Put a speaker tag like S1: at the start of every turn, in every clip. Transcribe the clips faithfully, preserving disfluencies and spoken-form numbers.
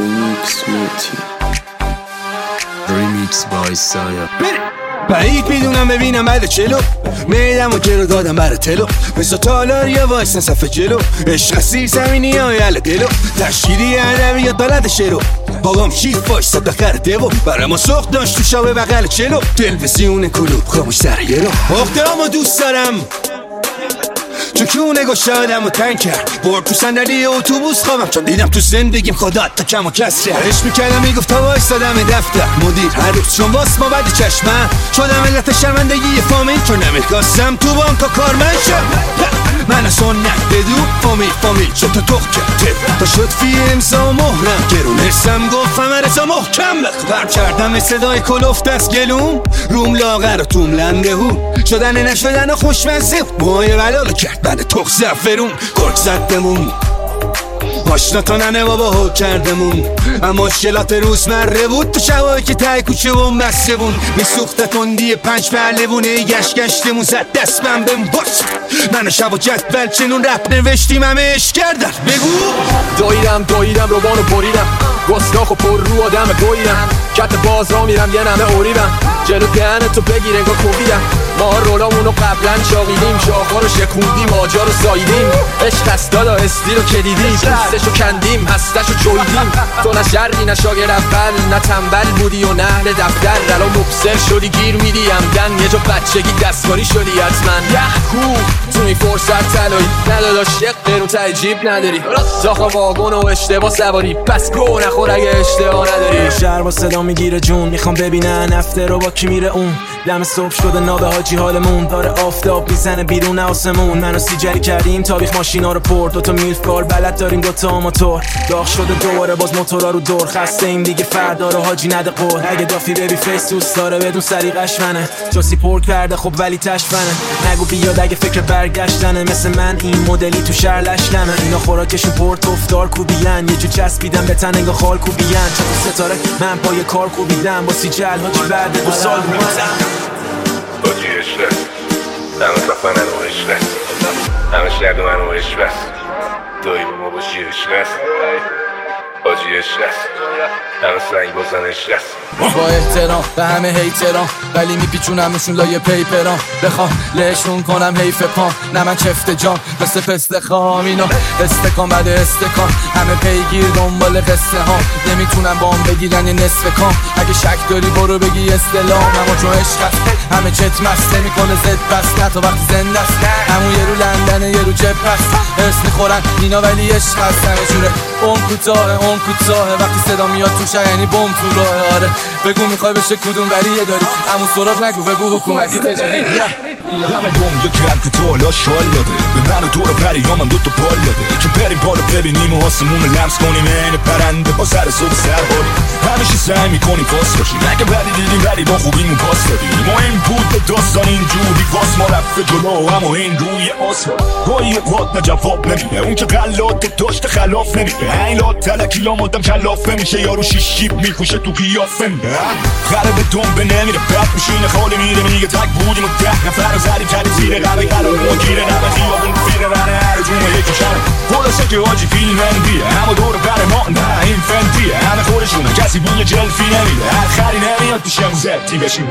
S1: Remix موتی Remix بای سایا
S2: بعید میدونم ببینم بعد چلو میدم و گرو دادم برا تلو مثل تالار یا وایسن صفحه جلو عشق سیر زمینی های علا دلو تشکیلی ادبیات بلد شروع بابام شیف باش صد خر دیو برای ما سخت داشت تو شابه بغل چلو تلویزیون کلوب خاموش سر یه رو اخترامو دوست دارم چکونه گشادم و تنگ کرد برد تو صندلی اتوبوس خوابم چون دیدم تو زندگیم خدا تا کم و کسره عشق میکردم میگفت تا وایسادم دفتر مدیر هر روز چون واس ما بعد چشمم شدم علت شرمندگی فامیل چون نمیخواستم تو بانکا کارمند شم من سنت بدو فامیل فامیل شد تا تخ کرد تا شد فی امضا و مهرم گرون حسم گفت همه رسا محکم بر کردم به صدای کلفت از گلوم روم لاغر و توم لنده هون شدن نشدن و خوشمزه موهای بلالو کرد بعد تخ زفرون گرگ زدمون پاشنا تا ننه بابا ها کردمون اما مشکلات روزمره بود تو شبایی که تای کوچه بون بسته بون میسوخته تندی پنج پرلوونه گشت گشتمون زد دست من بهم باش من شب و جدول چنون رپ نوشتیم همه عشق کردن بگو
S3: داییدم داییدم روبانو بریدم گستاخ و پر رو آدم گویدم کت باز را میرم یه نمه اوریدم جلو دهن تو بگیر انگاه کوبیدم ما رولامونو قبلا چاقیدیم شاخا رو شکوندیم آجا رو ساییدیم عشق است دادا استی رو کلیدیم پوستشو کندیم هستشو جویدیم تو نه شرقی نه شاگر اول نه تنبل بودی و نه اهل دفتر الان مبصر شدی گیر میدی همدن یه جا بچگی دستکاری شدی حتما یه کو تو این فرصت تلایی نداداش یک قیرون ته جیب نداری داخل واگن و اشتباه سواری پس گو نخور اگه اشتباه نداری
S4: شهر با صدا میگیره جون میخوام ببینن هفته رو با کی میره اون دم صبح شده نابه حاجی حالمون داره آفتاب میزنه بیرون آسمون منو سیجری کردیم تاریخ ماشینا رو پرد دوتا میلف کار بلد داریم دوتا موتور داغ شده دوباره باز موتورا رو دور خسته این دیگه فردا رو حاجی نده قول اگه دافی ببی فیس دوست داره بدون سریقش منه جاسی پر کرده خب ولی تشفنه نگو بیاد اگه فکر برگشتنه مثل من این مدلی تو شهر لشنمه اینا خوراکشون پرت افتار کوبیان یه جو چسبیدم به تن انگار خال کوبیان چطور ستاره من پای کار کوبیدم با سی جل حاجی بعد دو سال بودم
S5: حاجی عشق دم صفحه ننو عشق است همه شرد منو عشق است دایی با ما باشی عشق است حاجی عشق است همه سنگ بازن عشق است
S3: با احترام به همه هیتران ولی میپیچونمشون لایه پیپران بخوام لهشون کنم حیف پام نه من چفت جام مثل پست خام اینا استکان بعد استکان همه پیگیر دنبال قصه ها نمیتونم بام بگیرن یه نصف کام اگه شک داری برو بگی استلام اما چون عشق هست همه چت مست نمیکنه زد بس نه تا وقتی زنده است همون یه رو لندنه یه رو جب هست اسم میخورن اینا ولی عشق هست همه جوره اون کوتاه اون کوتاه وقتی صدا میاد تو شهر یعنی بم تو راه آره بگو میخوای بشه کدوم ولیه داری همون سراغ نگو بگو حکومتی تجاری
S6: همه دم یکی هم که تالا شال داده به من و دور پریامم دوتا پال داده که بریم بالا ببینیم و آسمون لمس کنیم این پرنده با سر صبح سر باریم همیشه سعی میکنیم پاس باشیم اگه بدی دیدیم ولی با خوبیمون پاس دادیم ما این بود به داستان اینجوری واس ما رفت جلو اما این روی آسفال گاهی اوقات نه جواب نمیده اون که غلات داشته خلاف نمیده این لات تلکی لامادم کلافه میشه یارو شیشیب میخوشه تو قیافه میده خره به دنبه نمیره بد میشینه خالی میره میگه تک بودیم و ده نفر رو زدیم کلی زیره قبل قرار مگیره نبه خیابون فیره رنه هر جونه یکی شنه خلاصه که حاجی فیلم اندیه همه دور بر ما نه این فندیه همه خودشونه کسی بوی جلفی نمیده هر خری نمیاد پیش همون زبطی بشینه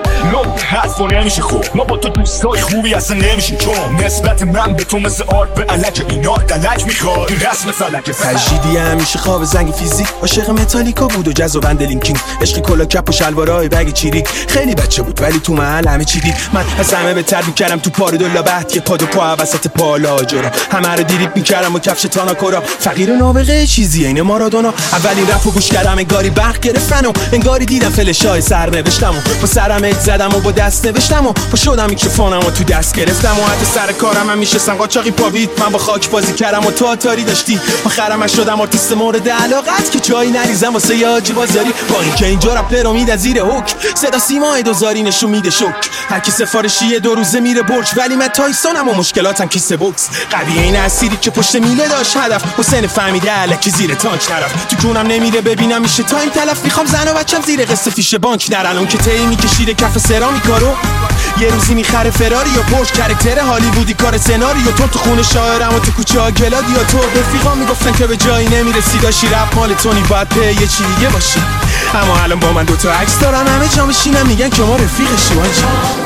S6: لب حرف و نمیشه خوب ما با تو دوستای خوبی اصلا نمیشیم چون نسبت من به تو مثل آرد به علک اینا دلک میخواد این رسم فلک
S2: تجدیدی همیشه خواب زنگ فیزیک عاشق متالیکا بود و جز و بند لینکینگ عشق کلا کپ و شلوارای بگ چیریک خیلی بچه بود ولی تو محل همه چی دید من از همه بهتر میکردم تو پارو دولا بحت یه پاد و پا وسط پالا جرا همه رو دیریب میکردم و کفش تانا کرا فقیر و نابغه چیزی اینه مارادونا اولین رپ و گوش کردم انگاری برق گرفتن و انگاری دیدم فلشای سر نوشتم و با سرم ات زدم و با دست نوشتم و با شدم میکروفونم و تو دست گرفتم و حتی سر کارم هم میشستم قاچاقی پاوید من با خاک بازی کردم و تو آتاری داشتی آخرم شدم آرتیست مورد علاقت که جایی نریزم واسه یاجی بازاری با اینکه اینجا رپر میاد زیر حک صدا سیمای دوزاری نشون میده شوک هر کی سفارشی دو روزه میره برج ولی من تایسونم و مشکلاتم کیسه بوکس قویه این اسیری که پشت میله داشت هدف حسین فهمیده الکی زیر تانک طرف تو جونم نمیره ببینم میشه تایم تلف میخوام زن و بچم زیر قصه فیشه بانک نرن. اون که تی میکشیده کف سرامیکارو یه روزی میخره فراری یا پرش کرکتر هالیوودی کار سناریو. تو تو خونه شاعرم و تو کوچه ها گلادی یا تو رفیقا میگفتن که به جایی نمیرسی داشی رپ مال تونی باید په یه چی دیگه باشی. اما الان با من دوتا عکس دارن همه جا میشینن میگن که ما رفیقشی.